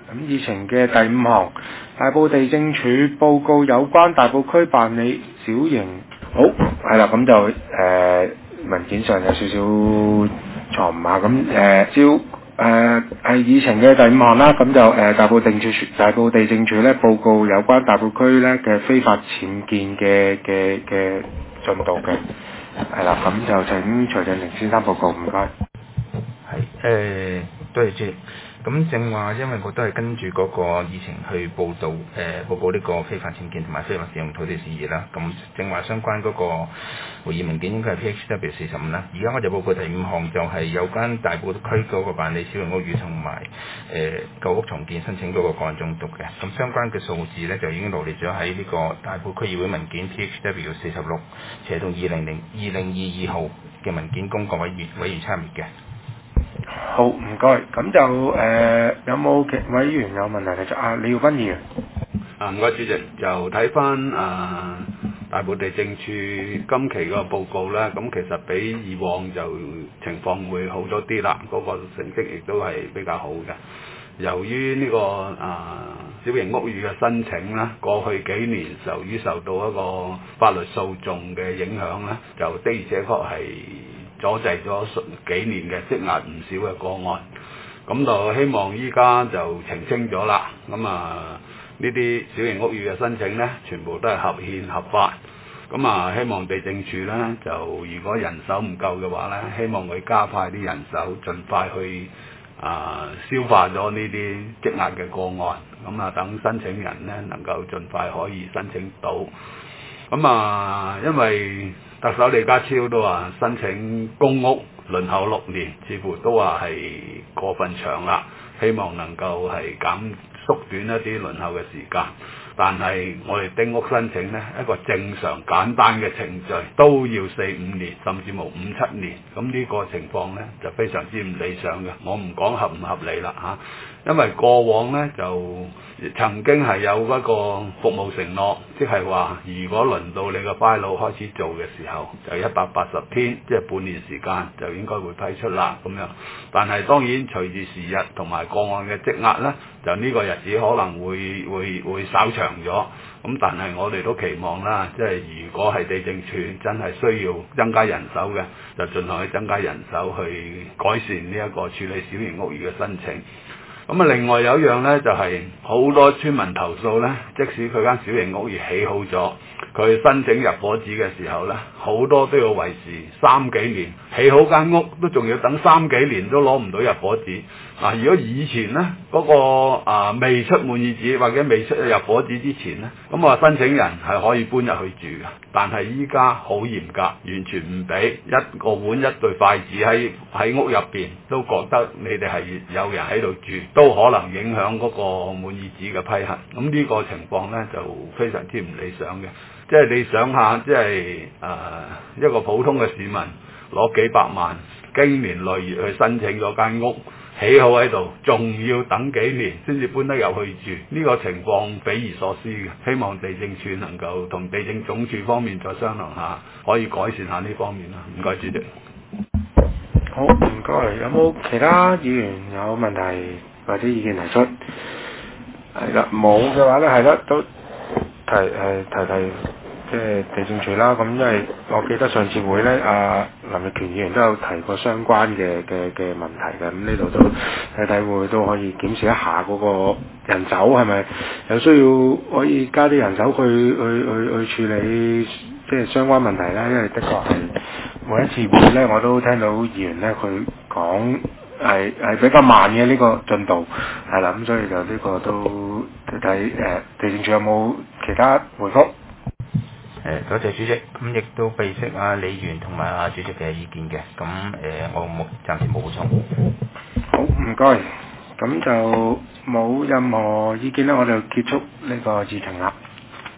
咁議程嘅第5項，大埔地政處報告有關大埔區辦理小型，好係啦，咁就文件上有少少錯誤啊，咁係議程嘅第5項啦，咁就大埔地政處咧報告有關大埔區咧嘅非法僭建嘅進度嘅，係啦，咁就請徐振寧先生報告，唔該。 係多謝主席。咁正話，因為我都係跟住嗰個議程去報告呢個非法僭建同埋非法使用土地事宜啦。咁正話相關嗰個會議文件應該係 PHW 45啦。而家我就報告第5項，就係有關大埔區嗰個辦理小型屋宇同埋舊屋重建申請嗰個個案中讀嘅。咁相關嘅數字咧就已經羅列咗喺呢個大埔區議會文件 PHW 46斜到2022號嘅文件供各位委員參閱嘅。 好，唔該。咁就有冇委員有問題提出？李耀斌議員。 唔該主席，就睇翻大埔地政處今期個報告咧，咁其實比以往就情況會好咗啲啦，嗰個成績亦都係比較好嘅。由於呢個小型屋宇嘅申請啦，過去幾年由於受到一個法律訴訟嘅影響咧，就的而且確係阻滯咗幾年嘅積壓唔少嘅個案。咁就希望依家就澄清咗啦。咁呢啲小型屋宇嘅申請咧，全部都係合憲合法。咁希望地政處咧就如果人手唔夠嘅話咧，希望佢加派啲人手，盡快去消化咗呢啲積壓嘅個案。咁等申請人咧能夠盡快可以申請到。咁因為特首李家超都話申請公屋輪候6年，似乎都話係過分長啦，希望能夠係縮短一啲輪候嘅時間。但係我哋丁屋申請呢，一個正常簡單嘅程序都要4-5年，甚至冇5-7年。咁呢個情況呢，就非常之唔理想嘅。我唔講合唔合理啦因為過往呢，就曾經係有一個服務承諾，即係話如果輪到你個 file 開始做嘅時候，就180天，即係半年時間就應該會批出啦咁樣。但係當然隨住時日同埋個案嘅積壓呢，就呢個日子可能會稍長咗。咁但係我哋都期望啦，即係如果係地政處真係需要增加人手嘅，就盡量去增加人手去改善呢一個處理小型屋宇嘅申請。另外有一樣呢，就係好多村民投訴呢，即使佢間小型屋宇起好咗，佢申請入伙紙嘅時候呢，好多都要維持3幾年，起好間屋都仲要等3幾年都攞唔到入伙紙。如果以前呢，嗰個未出滿意紙或者未出入伙紙之前呢，咁申請人係可以搬入去住嘅。但係依家好嚴格，完全唔俾一個碗一對筷子喺屋入邊，都覺得你哋係有人喺度住，都可能影響嗰個滿意紙嘅批核。咁呢個情況呢，就非常之唔理想嘅。即係你想下，即係一個普通嘅市民攞幾百萬，經年累月去申請咗間屋，起好喺度，仲要等幾年先至搬得入去住，呢個情況匪夷所思嘅。希望地政處能夠同地政總署方面再商量下，可以改善下呢方面啦。唔該，主席。 好，唔該。有冇其他議員有問題或者意見提出？係啦，冇嘅話咧，係啦，都提即係地政處啦。咁因為我記得上次會咧，林奕權議員都有提過相關嘅問題嘅。咁呢度都睇會都可以檢視一下嗰個人手係咪有需要可以加啲人手去處理即係相關問題咧。因為的確係每一次會咧，我都聽到議員咧佢講係比較慢嘅呢個進度係啦。咁所以就呢個都睇地政處有冇其他回覆。 多謝主席，咁亦都備悉李議員同埋主席嘅意見嘅，咁我暫時冇補充。 好，唔該，咁就冇任何意見咧，我哋就結束呢個議程啦。